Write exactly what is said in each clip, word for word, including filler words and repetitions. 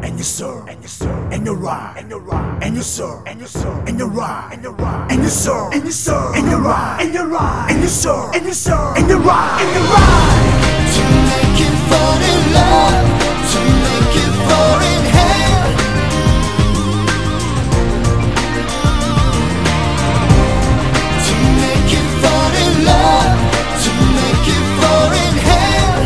and you serve, and you serve, and you ride, and you ride, and you serve, and you serve, and you ride, and you ride, and you serve, and you serve, and you ride, and you ride, and you serve, and you serve, and you ride, and you ride. To make you fall in love, to make you fall in hell. To make you fall in love, to make you fall in hell.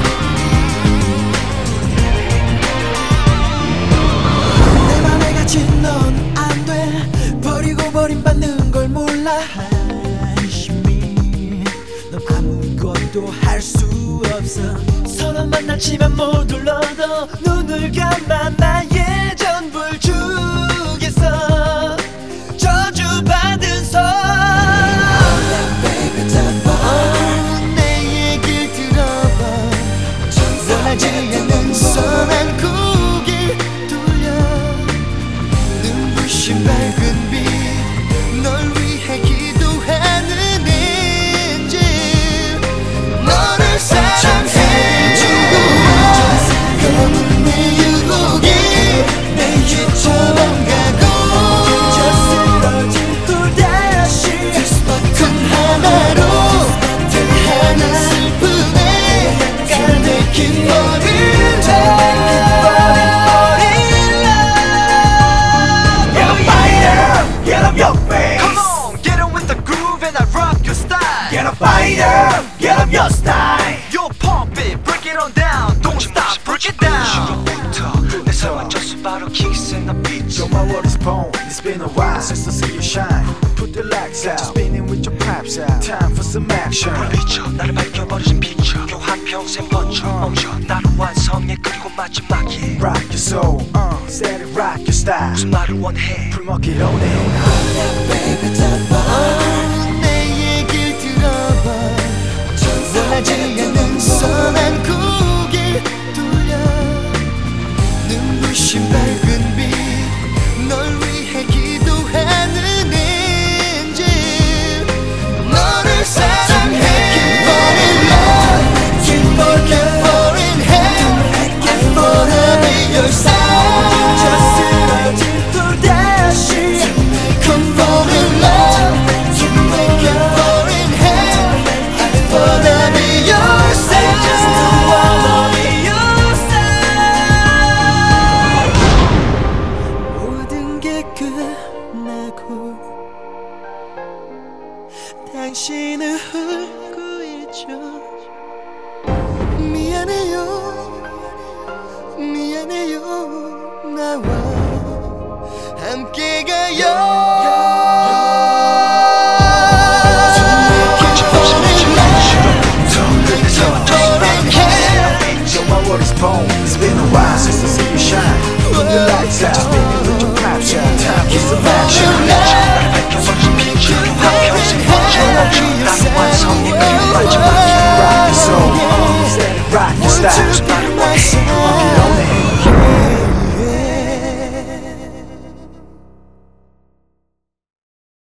내 맘에 갇힌 넌 안 돼. 버리고 버림받는 걸 몰라. 한심히 넌 아무것도 할 수 없어. 서로 만났지만 못 불러도 눈을 감아 나의 전부를 주겠어. 저주받은 손 내 얘길 들어봐. 원하지 않는 선한 고개 돌려. 눈부신 밝은 빛 널 위해 기도하는 엔젤. 너를 사랑해주고 검은 내 유혹이 내 유처럼 가고 쓰러진 또다시 큰 하나로 하는 슬픔에 가득히 버린 Get up, fighter, get up your face. Come on, get on with the groove and I rock your style. Get up, fighter, get up your style. Yo, pump it, break it on down. Don't stop, break it down. 내 삶은 저수 바로 kiss in the beat. So my world is born, it's been a while since I see you shine. Put the lights out, spinning with your pipes out. Time for some action. 비춰 나를 밝혀버리신 피처 교한 평생 번져 멈춰 나를 완성해 그리고 마지막에 Rock your soul, uh, set it, rock your style. 무슨 말을 원해 풀먹기 lonely. 내 얘길 들어봐. 원하지 않는 선한 고개 돌려. 눈부신 밝은 빛 널 위해 기도하는 엔젤. 너를 사랑해. Fall in love, keep on, keep fall in hell. I wanna be your side. 저 쓰러진 또다시 Come fall in love, keep on, keep fall in hell. I wanna be your side. I just wanna be your side. 모든 게 끝나고 당신을 울고 있죠. 미안해요, 미안해요. 나와 함께 가요. So my world is born, it's been a while since I see you shine. Put the lights out, spinning with your pipes out. Time for some action. 나를 밝혀버리신 피처 교한 평생 번져 멈춰 나를 완성해 그리고 마지막에 Rock your soul, uh, set it, rock your style.